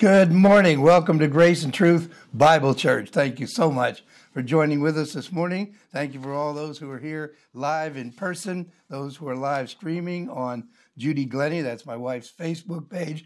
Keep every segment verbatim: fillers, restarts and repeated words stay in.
Good morning. Welcome to Grace and Truth Bible Church. Thank you so much for joining with us this morning. Thank you for all those who are here live in person, those who are live streaming on Judy Glennie, that's my wife's Facebook page,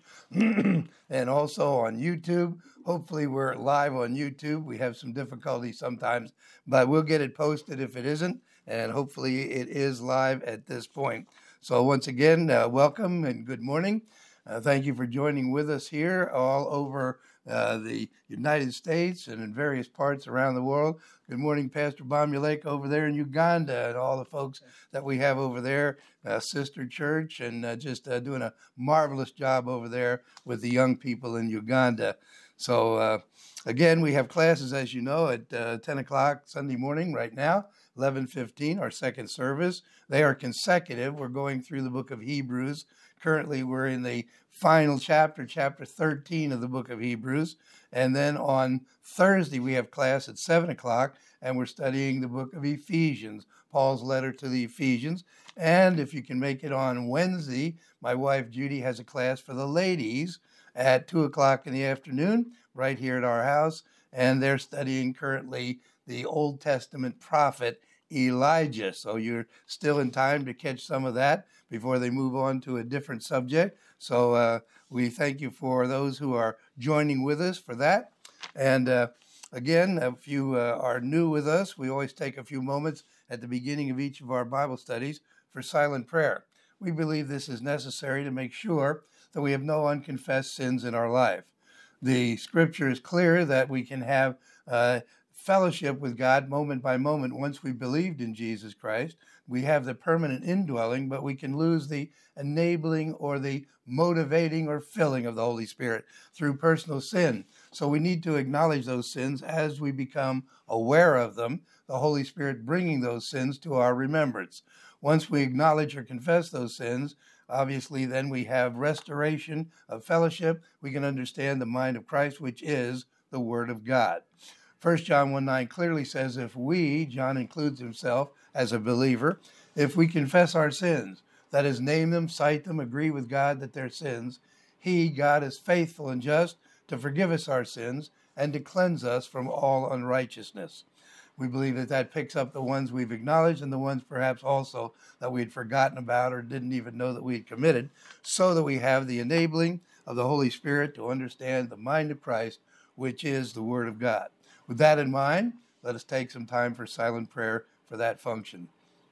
and also on YouTube. Hopefully we're live on YouTube. We have some difficulty sometimes, but we'll get it posted if it isn't, and hopefully it is live at this point. So once again, uh, welcome and good morning. Uh, thank you for joining with us here all over uh, the United States and in various parts around the world. Good morning, Pastor Bomulake over there in Uganda and all the folks that we have over there, uh, Sister Church, and uh, just uh, doing a marvelous job over there with the young people in Uganda. So uh, again, we have classes, as you know, at uh, ten o'clock Sunday morning right now, eleven fifteen, our second service. They are consecutive. We're going through the book of Hebrews. Currently, we're in the final chapter, chapter thirteen of the book of Hebrews. And then on Thursday, we have class at seven o'clock, and we're studying the book of Ephesians, Paul's letter to the Ephesians. And if you can make it on Wednesday, my wife Judy has a class for the ladies at two o'clock in the afternoon, right here at our house. And they're studying currently the Old Testament prophet Elijah. So you're still in time to catch some of that before they move on to a different subject. So uh, we thank you for those who are joining with us for that. And uh, again, if you uh, are new with us, we always take a few moments at the beginning of each of our Bible studies for silent prayer. We believe this is necessary to make sure that we have no unconfessed sins in our life. The scripture is clear that we can have uh, fellowship with God moment by moment once we believed in Jesus Christ. We have the permanent indwelling, but we can lose the enabling or the motivating or filling of the Holy Spirit through personal sin. So we need to acknowledge those sins as we become aware of them, the Holy Spirit bringing those sins to our remembrance. Once we acknowledge or confess those sins, obviously then we have restoration of fellowship. We can understand the mind of Christ, which is the Word of God. First John one nine clearly says, if we, John includes himself as a believer, if we confess our sins, that is, name them, cite them, agree with God that they're sins, he, God, is faithful and just to forgive us our sins and to cleanse us from all unrighteousness. We believe that that picks up the ones we've acknowledged and the ones perhaps also that we'd forgotten about or didn't even know that we had committed, so that we have the enabling of the Holy Spirit to understand the mind of Christ, which is the Word of God. With that in mind, let us take some time for silent prayer for that function.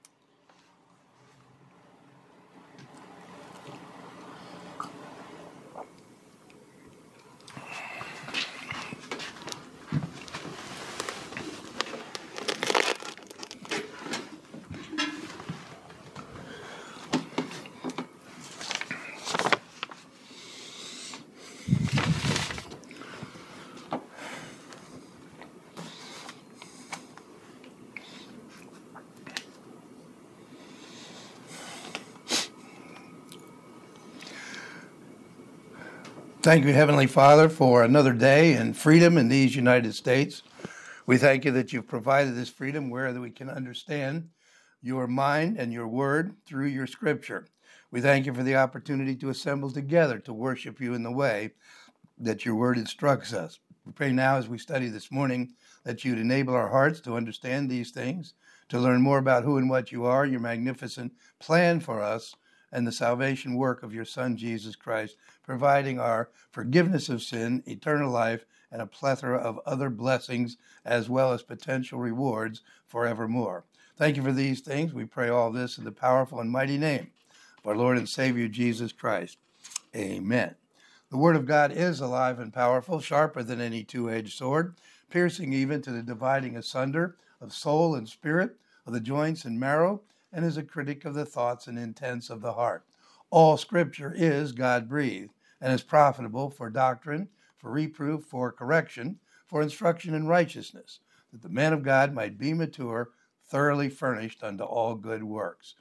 Thank you, Heavenly Father, for another day and freedom in these United States. We thank you that you've provided this freedom where that we can understand your mind and your word through your scripture. We thank you for the opportunity to assemble together to worship you in the way that your word instructs us. We pray now as we study this morning that you'd enable our hearts to understand these things, to learn more about who and what you are, your magnificent plan for us, and the salvation work of your Son, Jesus Christ, providing our forgiveness of sin, eternal life, and a plethora of other blessings, as well as potential rewards forevermore. Thank you for these things. We pray all this in the powerful and mighty name of our Lord and Savior, Jesus Christ. Amen. The Word of God is alive and powerful, sharper than any two-edged sword, piercing even to the dividing asunder of soul and spirit, of the joints and marrow, and is a critic of the thoughts and intents of the heart. All Scripture is God-breathed and is profitable for doctrine, for reproof, for correction, for instruction in righteousness, that the man of God might be mature, thoroughly furnished unto all good works.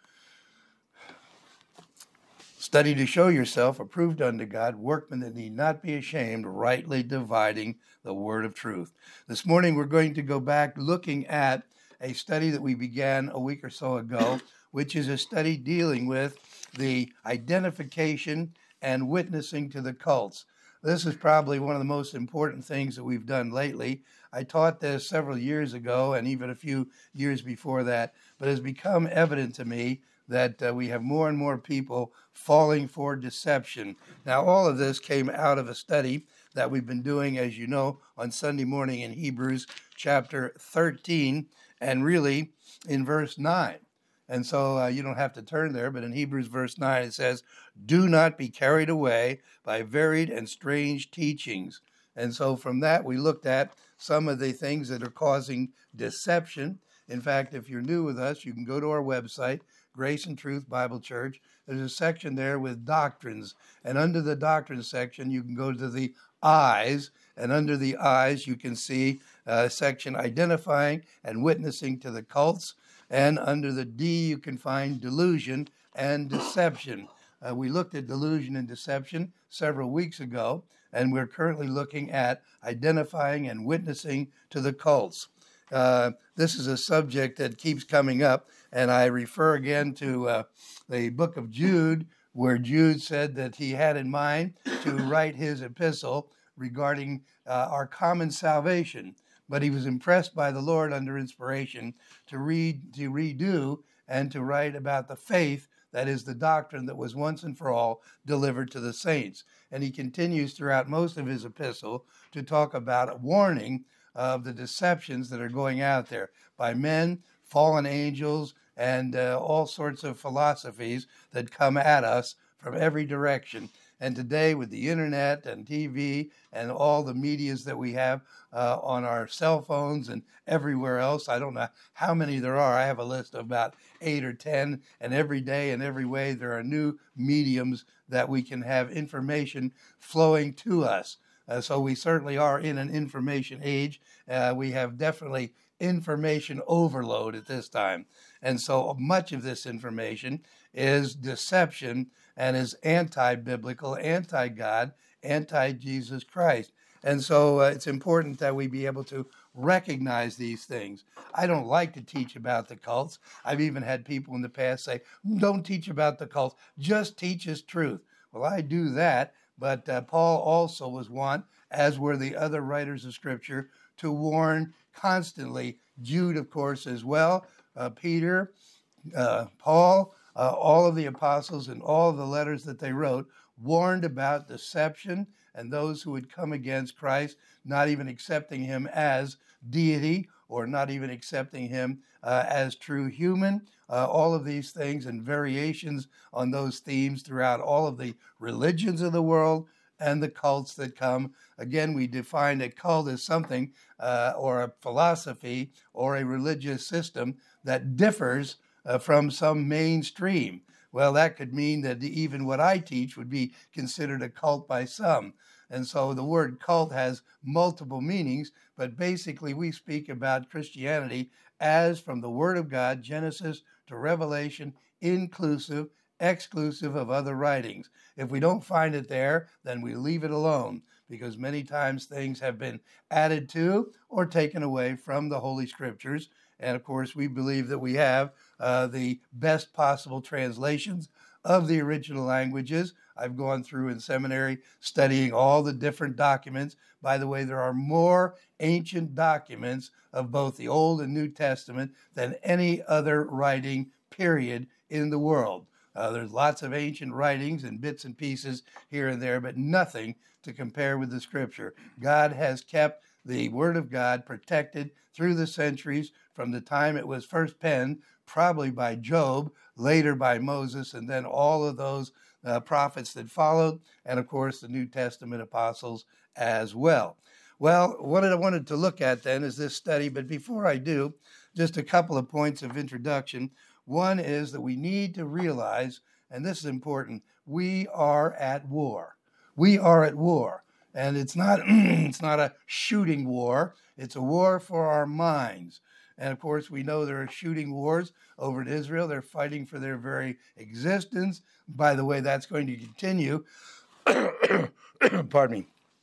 Study to show yourself approved unto God, workmen that need not be ashamed, rightly dividing the word of truth. This morning we're going to go back looking at a study that we began a week or so ago, which is a study dealing with the identification and witnessing to the cults. This is probably one of the most important things that we've done lately. I taught this several years ago and even a few years before that, but it has become evident to me that uh, we have more and more people falling for deception. Now, all of this came out of a study that we've been doing, as you know, on Sunday morning in Hebrews chapter thirteen, and really in verse nine. And so uh, you don't have to turn there, but in Hebrews verse nine it says, "Do not be carried away by varied and strange teachings." And so from that we looked at some of the things that are causing deception. In fact, if you're new with us, you can go to our website, Grace and Truth Bible Church. There's a section there with doctrines. And under the doctrines section, you can go to the I's. And under the I's, you can see a section identifying and witnessing to the cults. And under the D, you can find delusion and deception. Uh, we looked at delusion and deception several weeks ago, and we're currently looking at identifying and witnessing to the cults. Uh, this is a subject that keeps coming up, and I refer again to uh, the book of Jude, where Jude said that he had in mind to write his epistle regarding uh, our common salvation. But he was impressed by the Lord under inspiration to read, to redo, and to write about the faith that is the doctrine that was once and for all delivered to the saints. And he continues throughout most of his epistle to talk about a warning of the deceptions that are going out there by men, fallen angels, and uh, all sorts of philosophies that come at us from every direction. And today, with the internet and T V and all the medias that we have uh, on our cell phones and everywhere else, I don't know how many there are. I have a list of about eight or ten, and every day and every way there are new mediums that we can have information flowing to us. Uh, so we certainly are in an information age. Uh, we have definitely information overload at this time. And so much of this information is deception and is anti-biblical, anti-God, anti-Jesus Christ. And so uh, it's important that we be able to recognize these things. I don't like to teach about the cults. I've even had people in the past say, don't teach about the cults, just teach us truth. Well, I do that, but uh, Paul also was one, as were the other writers of Scripture, to warn constantly. Jude, of course, as well, uh, Peter, uh, Paul, uh, all of the apostles and all of the letters that they wrote warned about deception and those who would come against Christ, not even accepting him as deity or not even accepting him uh, as true human. Uh, all of these things and variations on those themes throughout all of the religions of the world and the cults that come. Again, we define a cult as something uh, or a philosophy or a religious system that differs uh, from some mainstream. Well, that could mean that even what I teach would be considered a cult by some. And so the word cult has multiple meanings, but basically we speak about Christianity as from the Word of God, Genesis to Revelation, inclusive, exclusive of other writings. If we don't find it there, then we leave it alone, because many times things have been added to or taken away from the Holy Scriptures. And of course, we believe that we have uh, the best possible translations of the original languages. I've gone through in seminary studying all the different documents. By the way, there are more ancient documents of both the Old and New Testament than any other writing, period, in the world. Uh, there's lots of ancient writings and bits and pieces here and there, but nothing to compare with the Scripture. God has kept the Word of God protected through the centuries from the time it was first penned, probably by Job, later by Moses, and then all of those uh, prophets that followed, and of course the New Testament apostles as well. Well, what I wanted to look at then is this study, but before I do, just a couple of points of introduction. One is that we need to realize, and this is important, we are at war. We are at war. And it's not it's not a shooting war. It's a war for our minds. And of course, we know there are shooting wars over in Israel. They're fighting for their very existence. By the way, that's going to continue. Pardon me.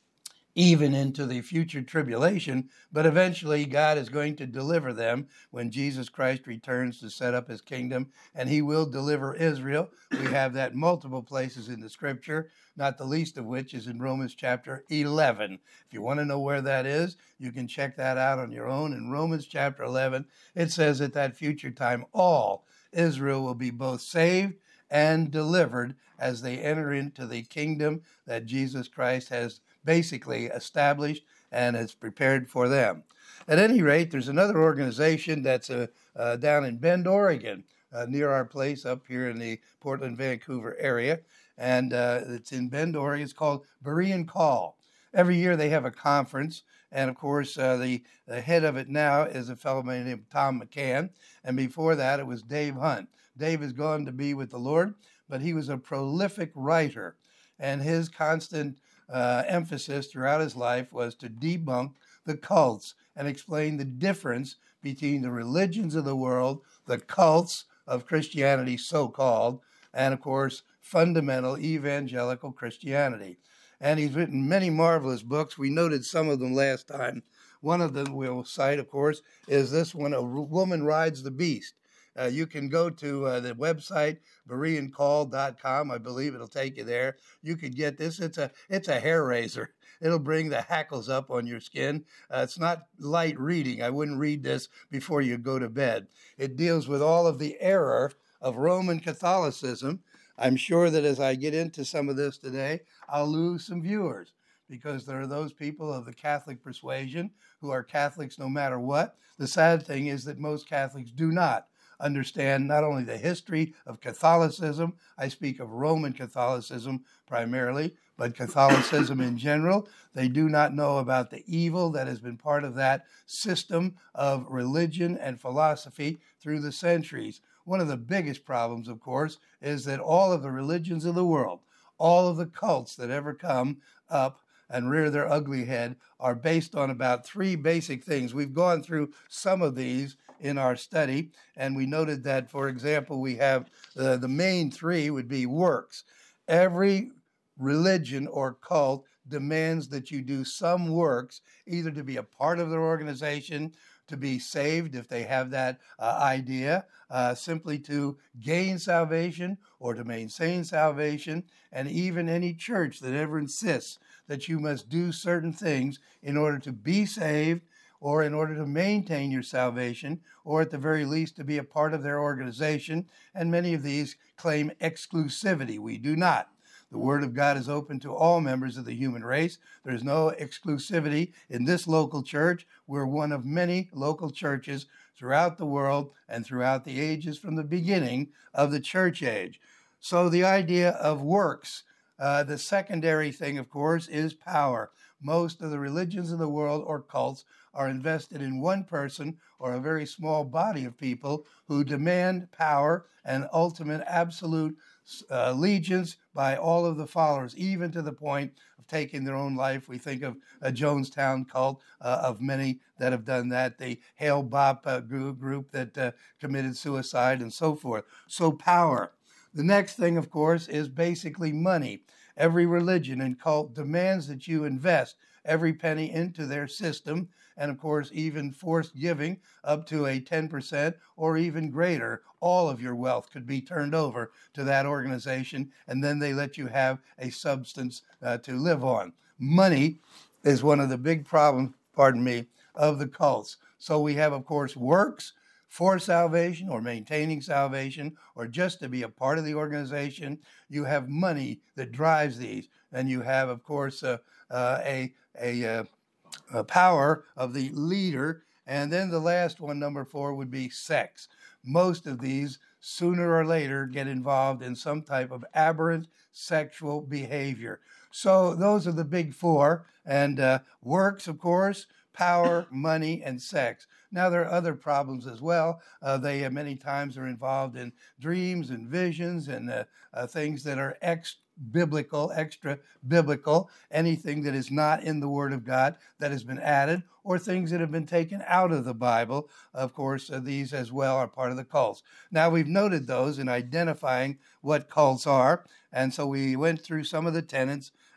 even into the future tribulation, but eventually God is going to deliver them when Jesus Christ returns to set up his kingdom, and he will deliver Israel. We have that multiple places in the scripture, not the least of which is in Romans chapter eleven. If you want to know where that is, you can check that out on your own. In Romans chapter eleven, it says at that future time, all Israel will be both saved and delivered as they enter into the kingdom that Jesus Christ has basically established and has prepared for them. At any rate, there's another organization that's uh, uh, down in Bend, Oregon, uh, near our place up here in the Portland, Vancouver area. And uh, it's in Bend, Oregon. It's called Berean Call. Every year they have a conference. And of course, uh, the, the head of it now is a fellow named Tom McCann. And before that, it was Dave Hunt. Dave has gone to be with the Lord, but he was a prolific writer. And his constant Uh, emphasis throughout his life was to debunk the cults and explain the difference between the religions of the world, the cults of Christianity, so-called, and of course, fundamental evangelical Christianity. And he's written many marvelous books. We noted some of them last time. One of them we'll cite, of course, is this one, A Woman Rides the Beast. Uh, you can go to uh, the website, berean call dot com. I believe it'll take you there. You could get this. It's a it's a hair raiser. It'll bring the hackles up on your skin. Uh, it's not light reading. I wouldn't read this before you go to bed. It deals with all of the error of Roman Catholicism. I'm sure that as I get into some of this today, I'll lose some viewers because there are those people of the Catholic persuasion who are Catholics no matter what. The sad thing is that most Catholics do not understand not only the history of Catholicism, I speak of Roman Catholicism primarily, but Catholicism in general. They do not know about the evil that has been part of that system of religion and philosophy through the centuries. One of the biggest problems, of course, is that all of the religions of the world, all of the cults that ever come up and rear their ugly head are based on about three basic things. We've gone through some of these in our study, and we noted that, for example, we have uh, the main three would be works. Every religion or cult demands that you do some works, either to be a part of their organization, to be saved if they have that uh, idea, uh, simply to gain salvation or to maintain salvation, and even any church that ever insists that you must do certain things in order to be saved or in order to maintain your salvation, or at the very least to be a part of their organization. And many of these claim exclusivity. We do not. The Word of God is open to all members of the human race. There's no exclusivity in this local church. We're one of many local churches throughout the world and throughout the ages from the beginning of the church age. So the idea of works, uh, the secondary thing, of course, is power. Most of the religions of the world or cults are invested in one person or a very small body of people who demand power and ultimate absolute uh, allegiance by all of the followers, even to the point of taking their own life. We think of a Jonestown cult, uh, of many that have done that, the Hale Bopp uh, group, group that uh, committed suicide and so forth. So power. The next thing, of course, is basically money. Every religion and cult demands that you invest every penny into their system, and of course, even forced giving up to a ten percent or even greater. All of your wealth could be turned over to that organization, and then they let you have a substance uh, to live on. Money is one of the big problems, pardon me, of the cults. So we have, of course, works for salvation or maintaining salvation or just to be a part of the organization. You have money that drives these. And you have, of course, uh, uh, a, a, uh, a power of the leader. And then the last one, number four, would be sex. Most of these, sooner or later, get involved in some type of aberrant sexual behavior. So those are the big four. And uh, works, of course, power, money, and sex. Now, there are other problems as well. Uh, they uh, many times are involved in dreams and visions and uh, uh, things that are ex-biblical, extra-biblical, anything that is not in the Word of God that has been added, or things that have been taken out of the Bible. Of course, uh, these as well are part of the cults. Now, we've noted those in identifying what cults are, and so we went through some of the tenets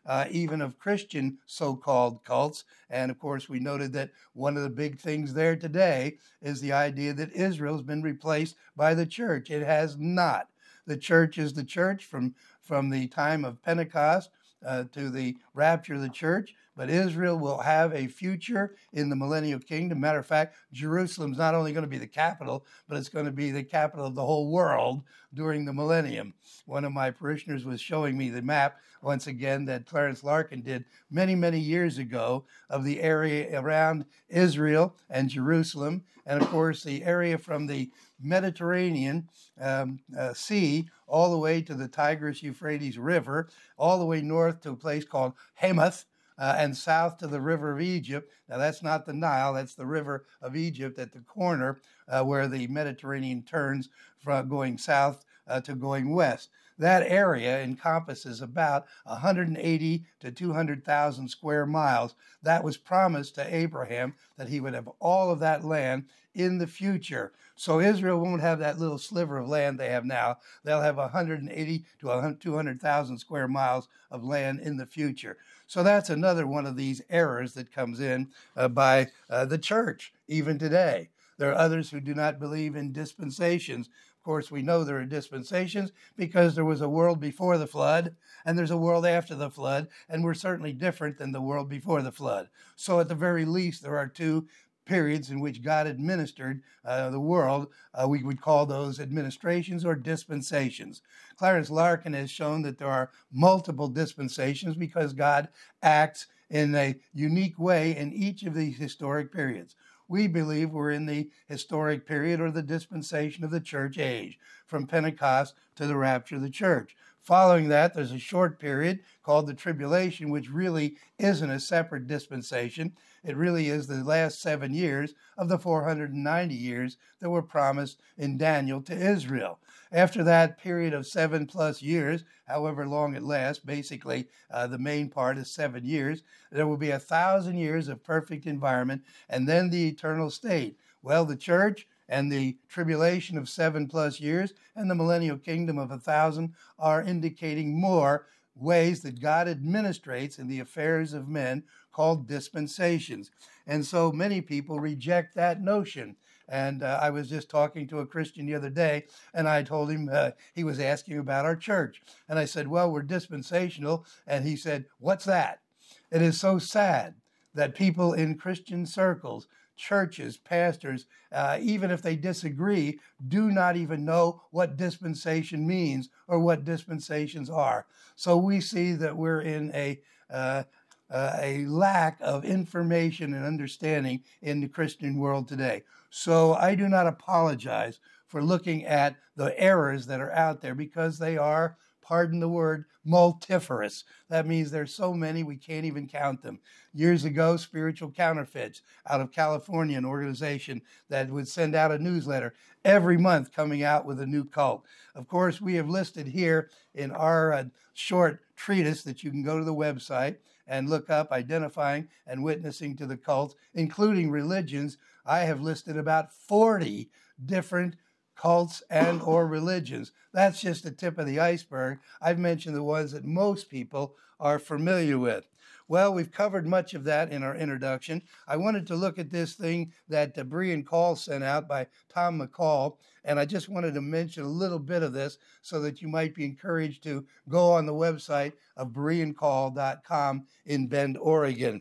uh, even of Christian so-called cults. And of course, we noted that one of the big things there today is the idea that Israel's been replaced by the church. It has not. The church is the church from, from the time of Pentecost uh, to the rapture of the church. But Israel will have a future in the millennial kingdom. Matter of fact, Jerusalem's not only going to be the capital, but it's going to be the capital of the whole world during the millennium. One of my parishioners was showing me the map, once again, that Clarence Larkin did many, many years ago of the area around Israel and Jerusalem. And of course, the area from the Mediterranean um, uh, Sea all the way to the Tigris-Euphrates River, all the way north to a place called Hamath, Uh, and south to the river of Egypt. Now, that's not the Nile, that's the river of Egypt at the corner uh, where the Mediterranean turns from going south uh, to going west. That area encompasses about one hundred eighty to two hundred thousand square miles. That was promised to Abraham, that he would have all of that land in the future. So Israel won't have that little sliver of land they have now. They'll have one hundred eighty to two hundred thousand square miles of land in the future. So that's another one of these errors that comes in uh, by uh, the church, even today. There are others who do not believe in dispensations. Of course, we know there are dispensations because there was a world before the flood and there's a world after the flood, and we're certainly different than the world before the flood. So at the very least, there are two periods in which God administered uh, the world. Uh, we would call those administrations or dispensations. Clarence Larkin has shown that there are multiple dispensations because God acts in a unique way in each of these historic periods. We believe we're in the historic period or the dispensation of the church age, from Pentecost to the rapture of the church. Following that, there's a short period called the tribulation, which really isn't a separate dispensation. It really is the last seven years of the four hundred ninety years that were promised in Daniel to Israel. After that period of seven plus years, however long it lasts, basically uh, the main part is seven years, there will be a thousand years of perfect environment and then the eternal state. Well, the church and the tribulation of seven plus years and the millennial kingdom of a thousand are indicating more ways that God administrates in the affairs of men called dispensations. And so many people reject that notion. And uh, I was just talking to a Christian the other day, and I told him, uh, he was asking about our church. And I said, well, we're dispensational. And he said, what's that? It is so sad that people in Christian circles, churches, pastors, uh, even if they disagree, do not even know what dispensation means or what dispensations are. So we see that we're in a uh, uh, a lack of information and understanding in the Christian world today. So I do not apologize for looking at the errors that are out there because they are, pardon the word, multifarious. That means there's so many we can't even count them. Years ago, Spiritual Counterfeits out of California, an organization that would send out a newsletter every month coming out with a new cult. Of course, we have listed here in our uh, short treatise that you can go to the website and look up identifying and witnessing to the cults, including religions. I have listed about forty different cults and or religions. That's just the tip of the iceberg. I've mentioned the ones that most people are familiar with. Well, we've covered much of that in our introduction. I wanted to look at this thing that the Berean Call sent out by Tom McCall, and I just wanted to mention a little bit of this so that you might be encouraged to go on the website of Berean Call dot com in Bend, Oregon,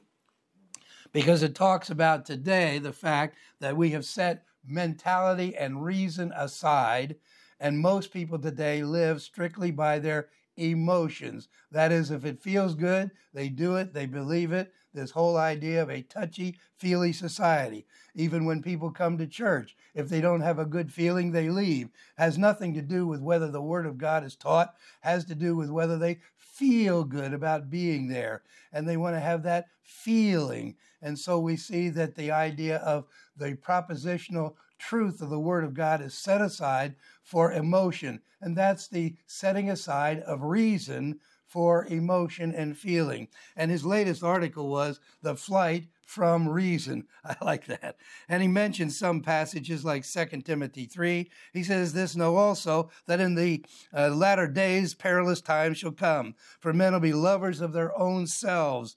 because it talks about today the fact that we have set mentality and reason aside, and most people today live strictly by their emotions. That is, if it feels good, they do it, they believe it. This whole idea of a touchy-feely society. Even when people come to church, if they don't have a good feeling, they leave. Has nothing to do with whether the Word of God is taught, has to do with whether they feel good about being there. And they want to have that feeling. And so we see that the idea of the propositional truth of the Word of God is set aside for emotion. And that's the setting aside of reason for emotion and feeling. And his latest article was The Flight from Reason. I like that. And he mentions some passages like Second Timothy three. He says, this know also, that in the uh, latter days perilous times shall come. For men will be lovers of their own selves,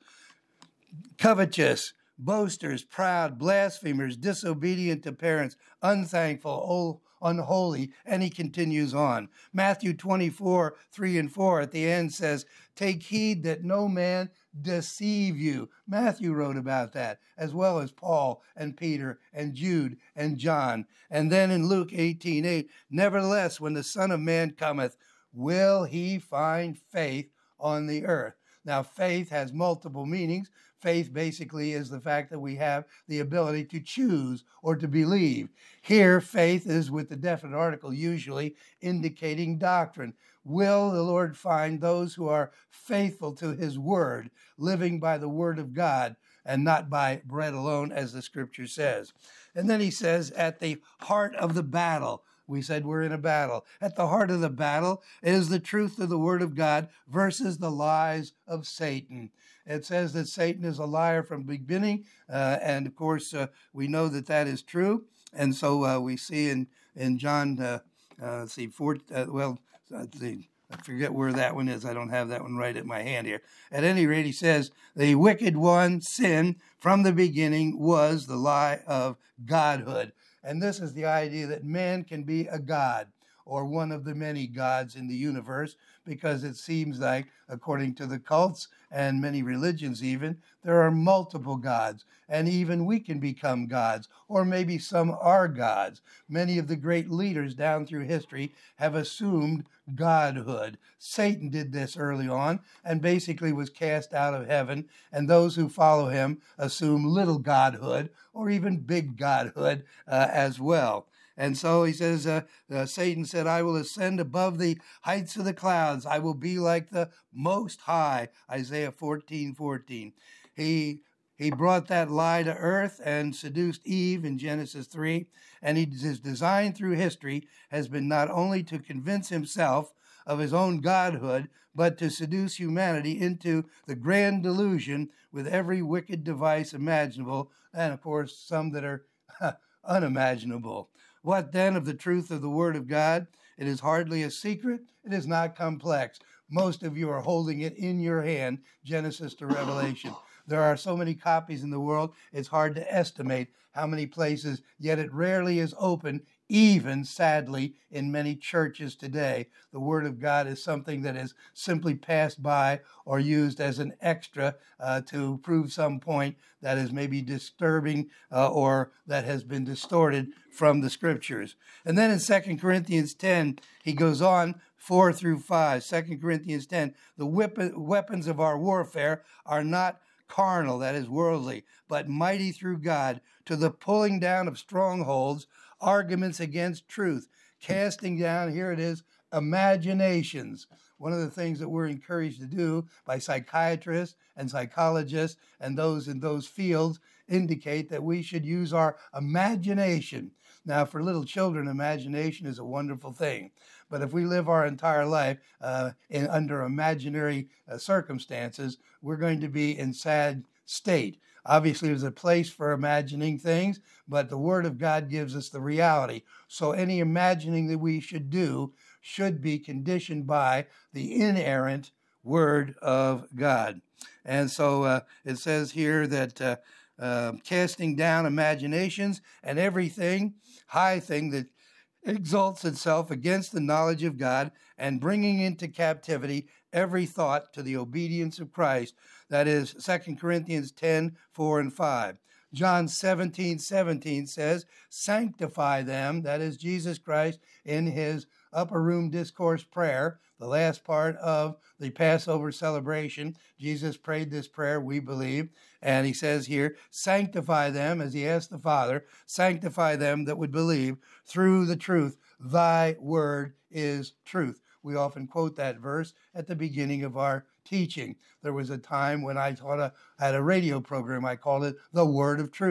covetous, boasters, proud, blasphemers, disobedient to parents, unthankful, unholy, and he continues on. Matthew twenty-four, three and four at the end says, take heed that no man deceive you. Matthew wrote about that, as well as Paul and Peter and Jude and John. And then in Luke eighteen, eight, nevertheless, when the Son of Man cometh, will he find faith on the earth? Now, faith has multiple meanings. Faith basically is the fact that we have the ability to choose or to believe. Here, faith is with the definite article, usually indicating doctrine. Will the Lord find those who are faithful to his word, living by the word of God and not by bread alone, as the scripture says? And then he says, at the heart of the battle, we said we're in a battle. At the heart of the battle is the truth of the word of God versus the lies of Satan. It says that Satan is a liar from the beginning, uh, and of course uh, we know that that is true. And so uh, we see in in John, uh, uh, let's see, four, uh, well, let's see, I forget where that one is. I don't have that one right at my hand here. At any rate, he says the wicked one, sin, from the beginning was the lie of godhood. And this is the idea that man can be a god, or one of the many gods in the universe, because it seems like, according to the cults and many religions even, there are multiple gods, and even we can become gods, or maybe some are gods. Many of the great leaders down through history have assumed godhood. Satan did this early on and basically was cast out of heaven, and those who follow him assume little godhood or even big godhood uh, as well. And so he says, uh, uh, Satan said, I will ascend above the heights of the clouds. I will be like the Most High, Isaiah fourteen, fourteen. He, he brought that lie to earth and seduced Eve in Genesis three. And he, his design through history has been not only to convince himself of his own godhood, but to seduce humanity into the grand delusion with every wicked device imaginable, and of course, some that are unimaginable. What then of the truth of the Word of God? It is hardly a secret. It is not complex. Most of you are holding it in your hand, Genesis to Revelation. There are so many copies in the world, it's hard to estimate how many places, yet it rarely is open, even, sadly, in many churches today. The Word of God is something that is simply passed by or used as an extra uh, to prove some point that is maybe disturbing uh, or that has been distorted from the Scriptures. And then in Second Corinthians ten, he goes on, four through five. Second Corinthians ten, the weapons of our warfare are not carnal, that is worldly, but mighty through God to the pulling down of strongholds, arguments against truth, casting down, here it is, imaginations. One of the things that we're encouraged to do by psychiatrists and psychologists and those in those fields indicate that we should use our imagination. Now, for little children, imagination is a wonderful thing. But if we live our entire life uh, in, under imaginary uh, circumstances, we're going to be in sad state. Obviously, there's a place for imagining things, but the Word of God gives us the reality. So any imagining that we should do should be conditioned by the inerrant Word of God. And so uh, it says here that uh, uh, casting down imaginations and everything, high thing that exalts itself against the knowledge of God, and bringing into captivity every thought to the obedience of Christ. That is Second Corinthians ten, four and five. John seventeen, seventeen says, sanctify them, that is Jesus Christ in his upper room discourse prayer, the last part of the Passover celebration. Jesus prayed this prayer, we believe, and he says here, sanctify them, as he asked the Father, sanctify them that would believe through the truth. Thy word is truth. We often quote that verse at the beginning of our teaching. There was a time when I taught a, had a radio program, I called it The Word of Truth.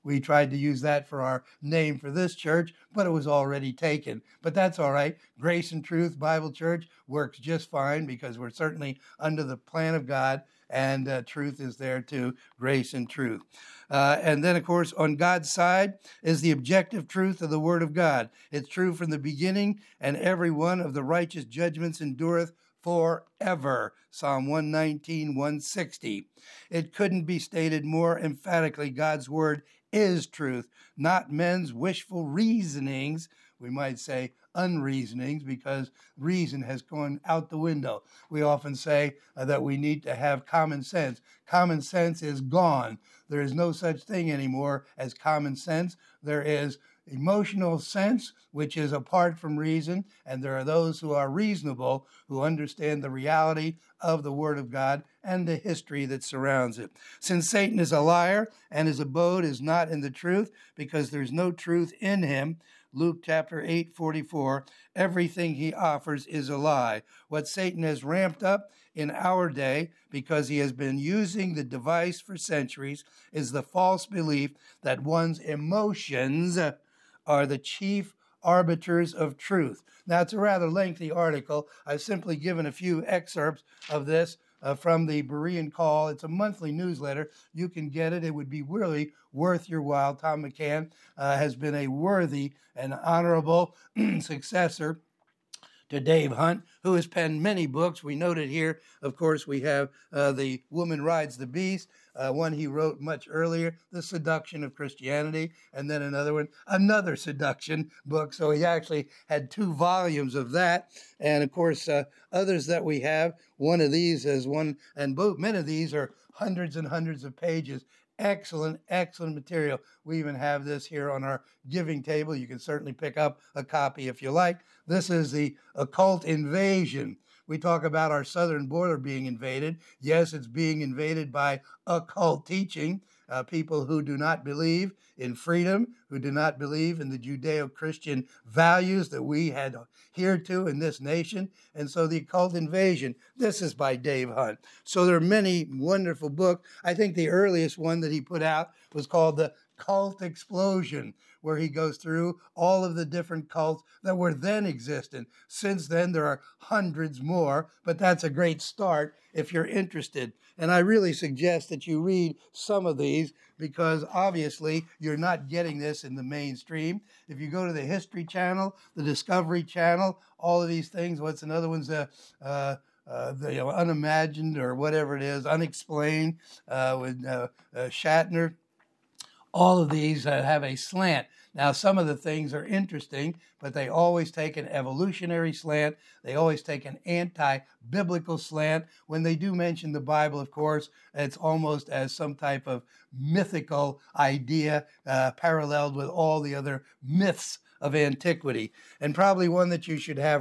We tried to use that for our name for this church, but it was already taken. But that's all right. Grace and Truth Bible Church works just fine because we're certainly under the plan of God, and uh, truth is there too, grace and truth. Uh, and then, of course, on God's side is the objective truth of the Word of God. It's true from the beginning, and every one of the righteous judgments endureth forever. Psalm one nineteen, one sixty. It couldn't be stated more emphatically. God's Word is truth, not men's wishful reasonings. We might say unreasonings, because reason has gone out the window. We often say uh, that we need to have common sense. Common sense is gone. There is no such thing anymore as common sense. There is emotional sense, which is apart from reason, and there are those who are reasonable, who understand the reality of the Word of God and the history that surrounds it. Since Satan is a liar and his abode is not in the truth, because there's no truth in him, Luke chapter eight, forty-four, everything he offers is a lie. What Satan has ramped up in our day, because he has been using the device for centuries, is the false belief that one's emotions are the chief arbiters of truth. Now, it's a rather lengthy article. I've simply given a few excerpts of this uh, from the Berean Call. It's a monthly newsletter. You can get it. It would be really worth your while. Tom McCann uh, has been a worthy and honorable successor to Dave Hunt, who has penned many books. We noted here, of course, we have uh, The Woman Rides the Beast, uh, one he wrote much earlier, The Seduction of Christianity, and then another one, Another Seduction book. So he actually had two volumes of that. And of course, uh, others that we have, one of these is one, and both, many of these are hundreds and hundreds of pages. Excellent, excellent material. We even have this here on our giving table. You can certainly pick up a copy if you like. This is The Occult Invasion. We talk about our southern border being invaded. Yes, it's being invaded by occult teaching, uh, people who do not believe in freedom, who do not believe in the Judeo-Christian values that we had adhered to in this nation. And so The Occult Invasion, this is by Dave Hunt. So there are many wonderful books. I think the earliest one that he put out was called The Cult Explosion, where he goes through all of the different cults that were then existent. Since then, there are hundreds more, but that's a great start if you're interested. And I really suggest that you read some of these, because obviously you're not getting this in the mainstream. If you go to the History Channel, the Discovery Channel, all of these things, what's another one's uh, uh, uh, the you know, Unimagined or whatever it is, Unexplained uh, with uh, uh, Shatner. All of these uh, have a slant. Now, some of the things are interesting, but they always take an evolutionary slant. They always take an anti-biblical slant. When they do mention the Bible, of course, it's almost as some type of mythical idea uh, paralleled with all the other myths of antiquity. And probably one that you should have